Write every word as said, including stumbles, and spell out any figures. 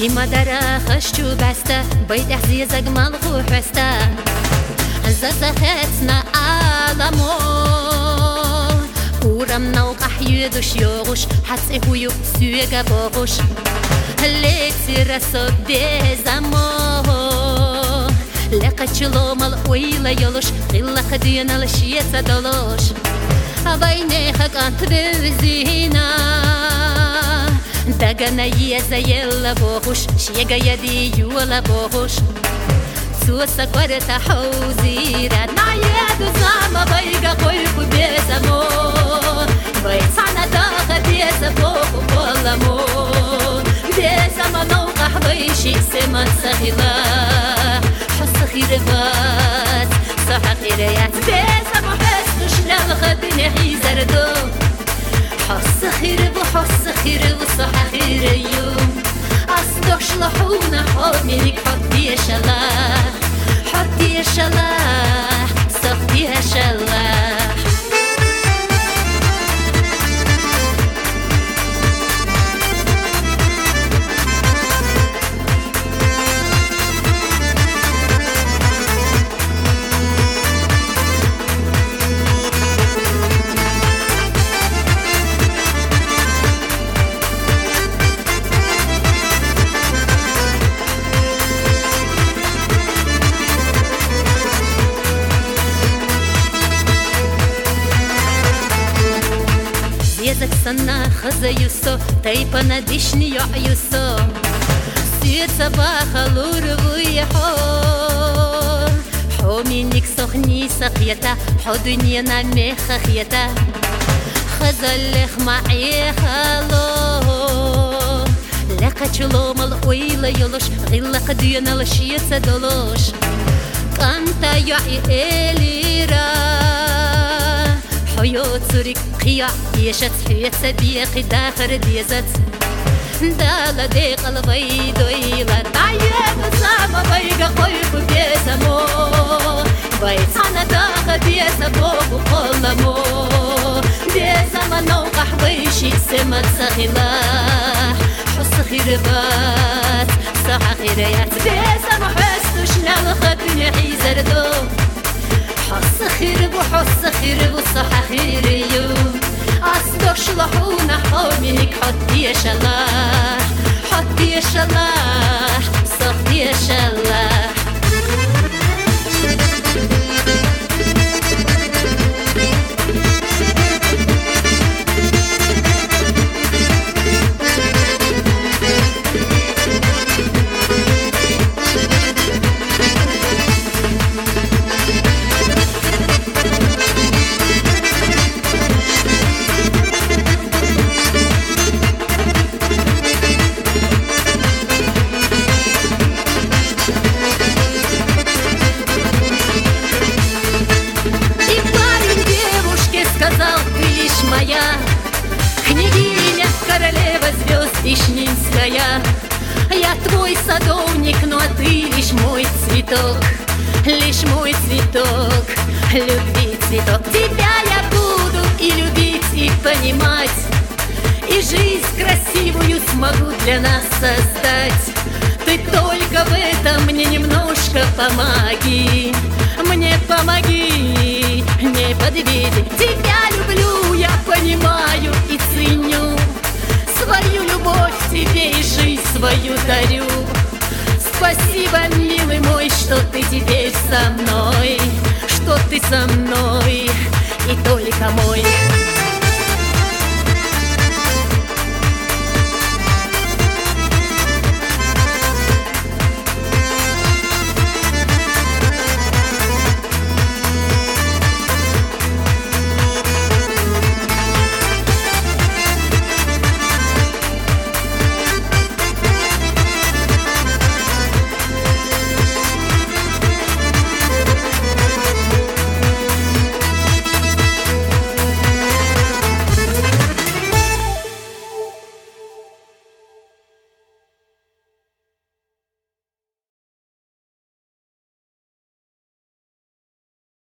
إما دراخ شو بستا بيت عزيزك مالغو حستا زازاخاتنا عالمو ورم نوق أحيدوش يوغوش حتى هو يبسوغا بوغوش ليكسي رسو بيزامو لقاتشلو مال ويلا يولوش غيلا خدينا لشيتا دولوش بينيخك أنت بزينا داغانا يزا يلا بوغوش شيغا يدي يولا بوغوش سوسا كورتا حوزيرا نايدو زاما بيغا قويكو بيزامو بيتانا داغا بيزا بوغو بولامو بيزاما نوقح بيشي سيمان سخيلا حس خيربات صح خيريات بيزامو حسنوش نالغدني حيزردو حس خير بحس خير وصح خير يوم أصدق شلحونا حوميك حطي يا شلاح حطي يا شلاح صفتي يا شلاح Sana khazayuso taypana dishni yayuso Siyetsa bakhalur vuyaho Hominik sokhni sakhiyata Hodunya na mekhiyata Khazalekh ma'i khalo Laqachulo mal uyla yolosh Ghilla qadiyana lashiyetsa dolosh Kanta ya'i elira حيوت سوريك قيا يشت حيت سبيق داخر ديزت دالا دي قلبي دويلا تعيب ساما بيقا قيب بيزمو بيتانا داخل بيزمو بقلمو بيزما نوقح بيشي سمت سخيلاح حس خيربات صح خيريات بيزما حسنوش نالخدني حيزردو حس خير بحس خير وصح خير يوم أصدق شلحونا حوميك حطي يا شلاح حطي يا شلاح صفتي يا شلاح Княгиня, королева звезд Вишнинская Я твой садовник, но ты лишь мой цветок Лишь мой цветок, любви цветок Тебя я буду и любить, и понимать И жизнь красивую смогу для нас создать Ты только в этом мне немножко помоги Мне помоги, не подведи Тебя люблю, я понимаю и ценю Свою любовь тебе и жизнь свою дарю Спасибо, милый мой, что ты теперь со мной Что ты со мной и только мой